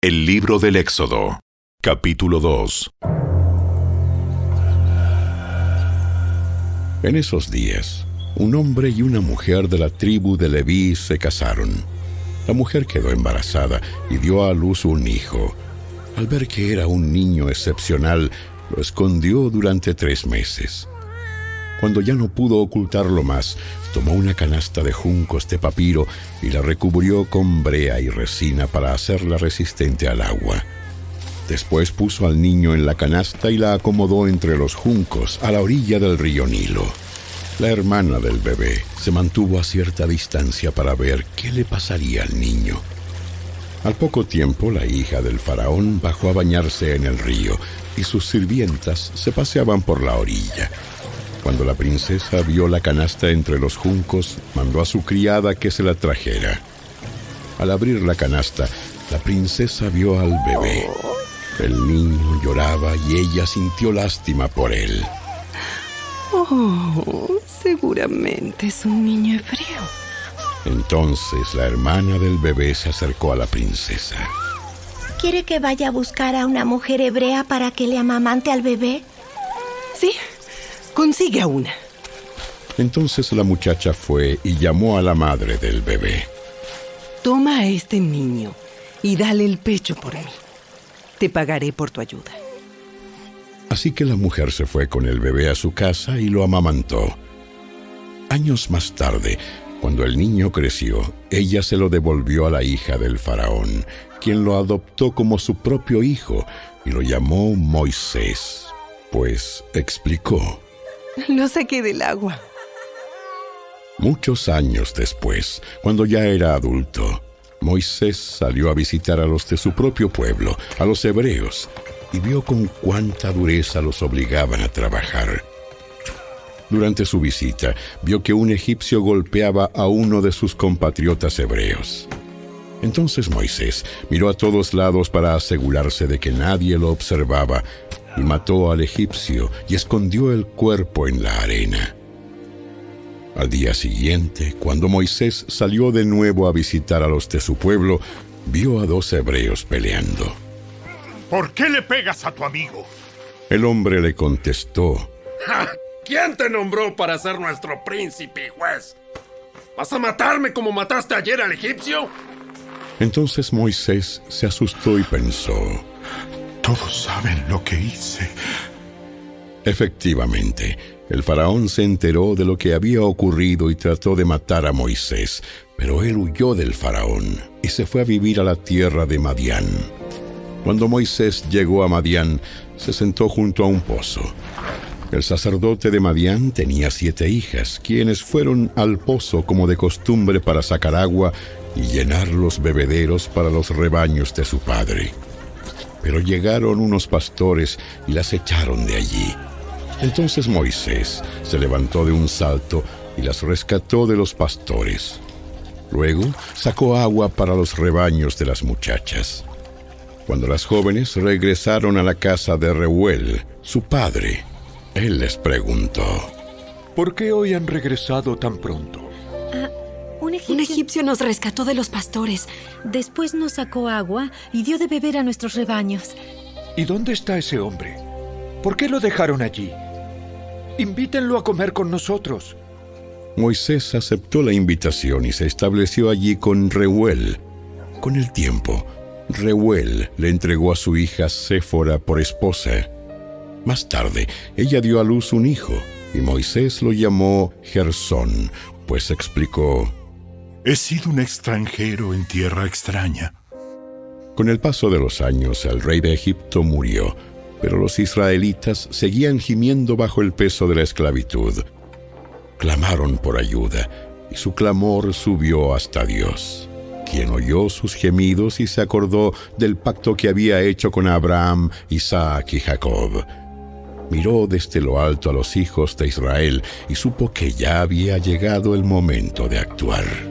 El libro del Éxodo, capítulo 2. En esos días, un hombre y una mujer de la tribu de Leví se casaron. La mujer quedó embarazada y dio a luz un hijo. Al ver que era un niño excepcional, lo escondió durante 3 meses. Cuando ya no pudo ocultarlo más, tomó una canasta de juncos de papiro y la recubrió con brea y resina para hacerla resistente al agua. Después puso al niño en la canasta y la acomodó entre los juncos a la orilla del río Nilo. La hermana del bebé se mantuvo a cierta distancia para ver qué le pasaría al niño. Al poco tiempo, la hija del faraón bajó a bañarse en el río y sus sirvientas se paseaban por la orilla. Cuando la princesa vio la canasta entre los juncos, mandó a su criada que se la trajera. Al abrir la canasta, la princesa vio al bebé. El niño lloraba y ella sintió lástima por él. Seguramente es un niño hebreo. Entonces la hermana del bebé se acercó a la princesa. ¿Quiere que vaya a buscar a una mujer hebrea para que le amamante al bebé? Sí, consigue a una. Entonces la muchacha fue y llamó a la madre del bebé. Toma a este niño y dale el pecho por mí. Te pagaré por tu ayuda. Así que la mujer se fue con el bebé a su casa y lo amamantó. Años más tarde, cuando el niño creció, ella se lo devolvió a la hija del faraón, quien lo adoptó como su propio hijo y lo llamó Moisés, pues explicó: Lo saqué del agua. Muchos años después, cuando ya era adulto, Moisés salió a visitar a los de su propio pueblo, a los hebreos, y vio con cuánta dureza los obligaban a trabajar. Durante su visita, vio que un egipcio golpeaba a uno de sus compatriotas hebreos. Entonces Moisés miró a todos lados para asegurarse de que nadie lo observaba y mató al egipcio y escondió el cuerpo en la arena. Al día siguiente, cuando Moisés salió de nuevo a visitar a los de su pueblo, vio a 2 hebreos peleando. ¿Por qué le pegas a tu amigo? El hombre le contestó: ¿Quién te nombró para ser nuestro príncipe y juez? ¿Vas a matarme como mataste ayer al egipcio? Entonces Moisés se asustó y pensó: Todos saben lo que hice. Efectivamente, el faraón se enteró de lo que había ocurrido y trató de matar a Moisés, pero él huyó del faraón y se fue a vivir a la tierra de Madián. Cuando Moisés llegó a Madián, se sentó junto a un pozo. El sacerdote de Madián tenía 7 hijas, quienes fueron al pozo como de costumbre para sacar agua y llenar los bebederos para los rebaños de su padre. Pero llegaron unos pastores y las echaron de allí. Entonces Moisés se levantó de un salto y las rescató de los pastores. Luego sacó agua para los rebaños de las muchachas. Cuando las jóvenes regresaron a la casa de Reuel, su padre, él les preguntó: ¿Por qué hoy han regresado tan pronto? Un Un egipcio nos rescató de los pastores. Después nos sacó agua y dio de beber a nuestros rebaños. ¿Y dónde está ese hombre? ¿Por qué lo dejaron allí? Invítenlo a comer con nosotros. Moisés aceptó la invitación y se estableció allí con Reuel. Con el tiempo, Reuel le entregó a su hija Séfora por esposa. Más tarde, ella dio a luz un hijo, y Moisés lo llamó Gersón, pues explicó: He sido un extranjero en tierra extraña. Con el paso de los años, el rey de Egipto murió, pero los israelitas seguían gimiendo bajo el peso de la esclavitud. Clamaron por ayuda, y su clamor subió hasta Dios, quien oyó sus gemidos y se acordó del pacto que había hecho con Abraham, Isaac y Jacob. Miró desde lo alto a los hijos de Israel y supo que ya había llegado el momento de actuar.